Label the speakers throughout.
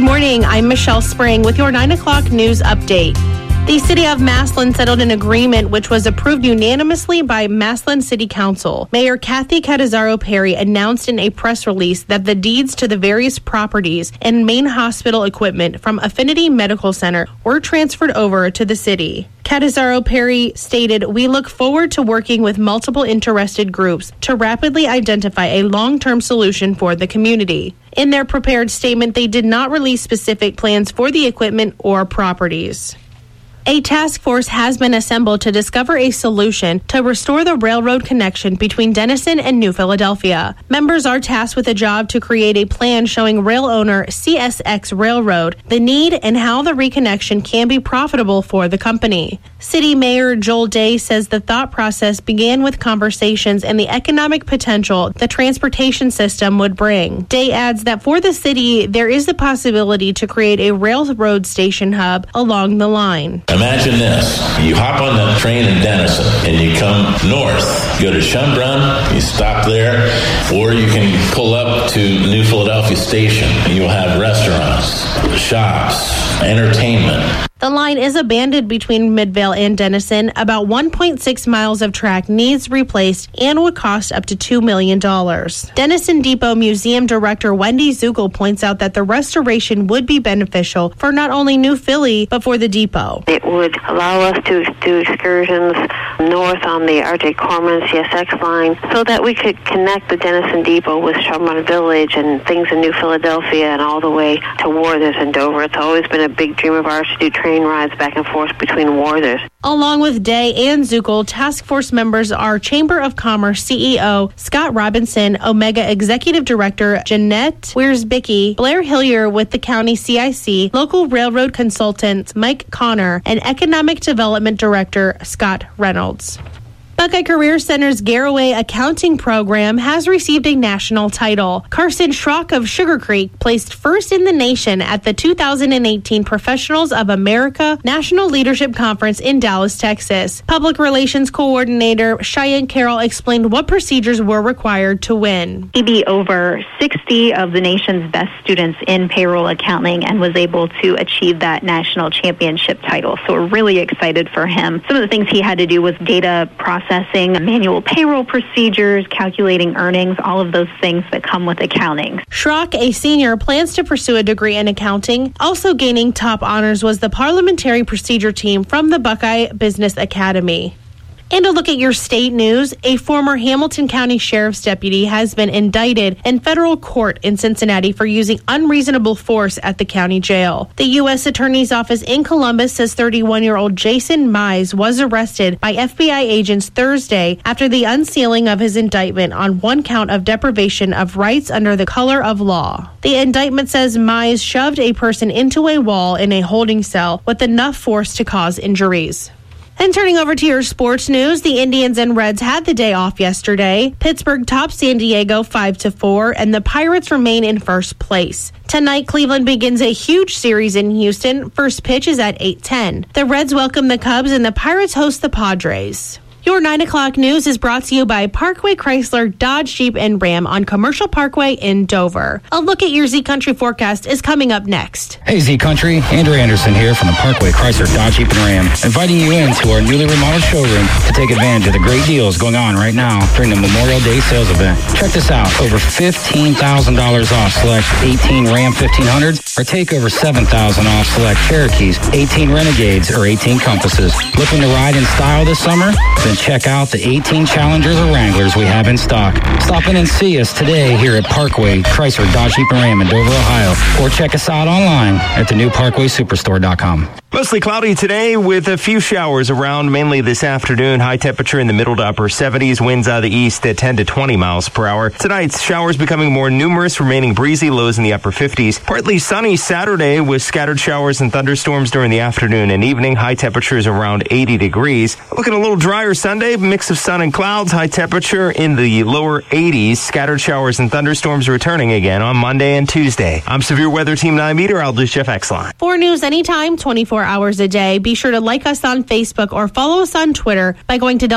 Speaker 1: morning. I'm Michelle Spring with your 9 o'clock news update. The city of Massillon settled an agreement which was approved unanimously by Massillon City Council. Mayor Kathy Catanzaro Perry announced in a press release that the deeds to the various properties and main hospital equipment from Affinity Medical Center were transferred over to the city. Catanzaro Perry stated, "We look forward to working with multiple interested groups to rapidly identify a long-term solution for the community." In their prepared statement, they did not release specific plans for the equipment or properties. A task force has been assembled to discover a solution to restore the railroad connection between Denison and New Philadelphia. Members are tasked with a job to create a plan showing rail owner CSX Railroad the need and how the reconnection can be profitable for the company. City Mayor Joel Day says the thought process began with conversations and the economic potential the transportation system would bring. Day adds that for the city, there is the possibility to create a railroad station hub along the line.
Speaker 2: Imagine this. You hop on the train in Denison and you come north, go to Schönbrunn, you stop there, or you can pull up to New Philadelphia Station. You'll have restaurants, shops, entertainment.
Speaker 1: The line is abandoned between Midvale and Denison. About 1.6 miles of track needs replaced and would cost up to $2 million. Denison Depot Museum Director Wendy Zugel points out that the restoration would be beneficial for not only New Philly, but for the depot.
Speaker 3: It would allow us to do excursions north on the R.J. Corman CSX line so that we could connect the Denison Depot with Schönbrunn Village and things in New Philadelphia and all the way to Worthers and Dover. It's always been a big dream of ours to do train rides back and forth between Worthers.
Speaker 1: Along with Day and Zugel, task force members are Chamber of Commerce CEO Scott Robinson, Omega Executive Director Jeanette Wiersbicki, Blair Hillier with the County CIC, local railroad consultant Mike Connor, and Economic Development Director Scott Reynolds. Buckeye Career Center's Garraway Accounting Program has received a national title. Carson Schrock of Sugar Creek placed first in the nation at the 2018 Professionals of America National Leadership Conference in Dallas, Texas. Public Relations Coordinator Cheyenne Carroll explained what procedures were required to win.
Speaker 4: He beat over 60 of the nation's best students in payroll accounting and was able to achieve that national championship title. So we're really excited for him. Some of the things he had to do was data processing, manual payroll procedures, calculating earnings, all of those things that come with accounting.
Speaker 1: Schrock, a senior, plans to pursue a degree in accounting. Also gaining top honors was the parliamentary procedure team from the Buckeye Business Academy. And a look at your state news. A former Hamilton County Sheriff's deputy has been indicted in federal court in Cincinnati for using unreasonable force at the county jail. The U.S. Attorney's Office in Columbus says 31-year-old Jason Mize was arrested by FBI agents Thursday after the unsealing of his indictment on one count of deprivation of rights under the color of law. The indictment says Mize shoved a person into a wall in a holding cell with enough force to cause injuries. And turning over to your sports news, the Indians and Reds had the day off yesterday. Pittsburgh topped San Diego 5-4, and the Pirates remain in first place. Tonight, Cleveland begins a huge series in Houston. First pitch is at 8:10. The Reds welcome the Cubs, and the Pirates host the Padres. Your 9 o'clock news is brought to you by Parkway Chrysler, Dodge, Jeep, and Ram on Commercial Parkway in Dover. A look at your Z Country forecast is coming up next.
Speaker 5: Hey, Z Country. Andrew Anderson here from the Parkway Chrysler, Dodge, Jeep, and Ram, inviting you into our newly remodeled showroom to take advantage of the great deals going on right now during the Memorial Day sales event. Check this out. Over $15,000 off select 18 Ram 1500s, or take over $7,000 off select Cherokees, 18 Renegades, or 18 Compasses. Looking to ride in style this summer? Then check out the 18 Challengers or Wranglers we have in stock. Stop in and see us today here at Parkway Chrysler, Dodge, Jeep, and Ram in Dover, Ohio, or check us out online at the new ParkwaySuperstore.com.
Speaker 6: Mostly cloudy today with a few showers around mainly this afternoon. High temperature in the middle to upper 70s. Winds out of the east at 10 to 20 miles per hour. Tonight's showers becoming more numerous, remaining breezy, lows in the upper 50s. Partly sunny Saturday with scattered showers and thunderstorms during the afternoon and evening. High temperatures around 80 degrees. Looking a little drier Sunday. Mix of sun and clouds. High temperature in the lower 80s. Scattered showers and thunderstorms returning again on Monday and Tuesday. I'm Severe Weather Team 9 meteorologist Jeff Exline.
Speaker 1: For news anytime, 24 hours a day. Be sure to like us on Facebook or follow us on Twitter by going to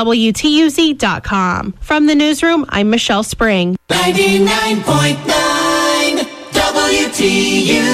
Speaker 1: WTUZ.com. From the newsroom, I'm Michelle Spring.
Speaker 7: 99.9 WTUZ.